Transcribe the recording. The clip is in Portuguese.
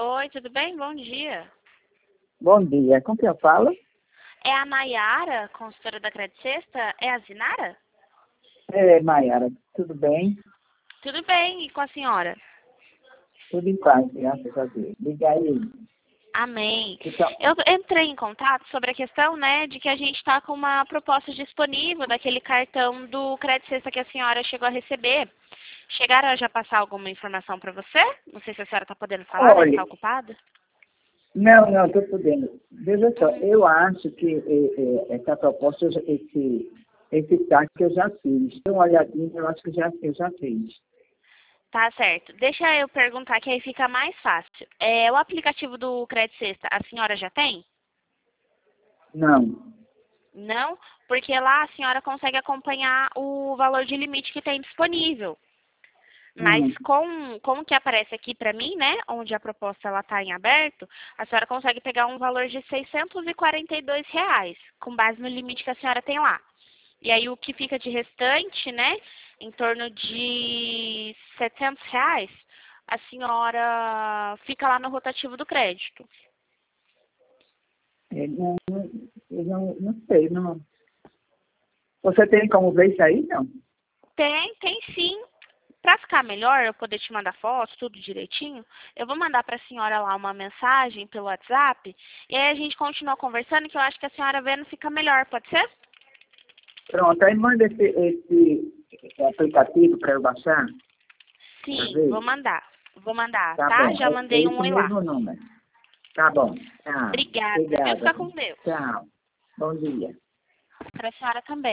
Oi, tudo bem? Bom dia. Bom dia, com quem eu falo? É a Nayara, consultora da Credit Sexta? É a Zinara? É, Maiara, tudo bem? Tudo bem, e com a senhora? Tudo em paz, graças a Deus. Liga aí. Amém. Então, Eu entrei em contato sobre a questão, né, de que a gente está com uma proposta disponível daquele cartão do Credit Sexta que a senhora chegou a receber. Chegaram a já passar alguma informação para você? Não sei se a senhora está podendo falar, deve olha, estar ocupada. não, estou podendo. Veja só, Uhum. eu acho que essa proposta, esse TAC eu já fiz. Dê uma olhadinha, eu acho que eu já fiz. Tá certo. Deixa eu perguntar que aí fica mais fácil. O aplicativo do Credit Sexta, a senhora já tem? Não. Não, porque lá a senhora consegue acompanhar o valor de limite que tem disponível. Mas Hum, com o que aparece aqui para mim, né, onde a proposta ela está em aberto, a senhora consegue pegar um valor de R$ 642, com base no limite que a senhora tem lá. E aí o que fica de restante, né, em torno de R$ 700, a senhora fica lá no rotativo do crédito. não sei, não. Você tem como ver isso aí? Não. Tem sim. Para ficar melhor, eu poder te mandar foto, tudo direitinho, eu vou mandar para a senhora lá uma mensagem pelo WhatsApp e aí a gente continua conversando que eu acho que a senhora vendo fica melhor, pode ser? Pronto, aí manda esse aplicativo para eu baixar, para Sim, ver. vou mandar. Vou mandar, Tá tá? bom, Já é mandei um esse oi lá. mesmo número. Tá bom. Tá. Obrigada, viu? Obrigada. Fica com Deus. Tchau. Bom dia. Para a senhora também.